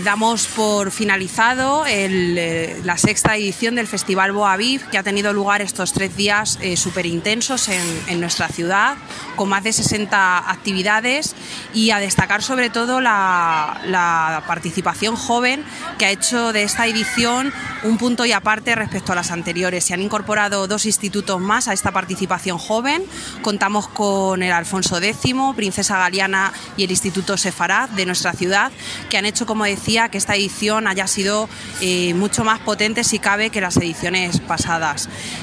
Damos por finalizado la sexta edición del Festival Boa Viv, que ha tenido lugar estos 3 días súper intensos en nuestra ciudad, con más de 60 actividades, y a destacar sobre todo la participación joven, que ha hecho de esta edición un punto y aparte respecto a las anteriores. Se han incorporado 2 institutos más a esta participación joven. Contamos con el Alfonso X, Princesa Galiana y el Instituto Sefarad de nuestra ciudad, que han hecho, como decía, que esta edición haya sido mucho más potente, si cabe, que las ediciones pasadas.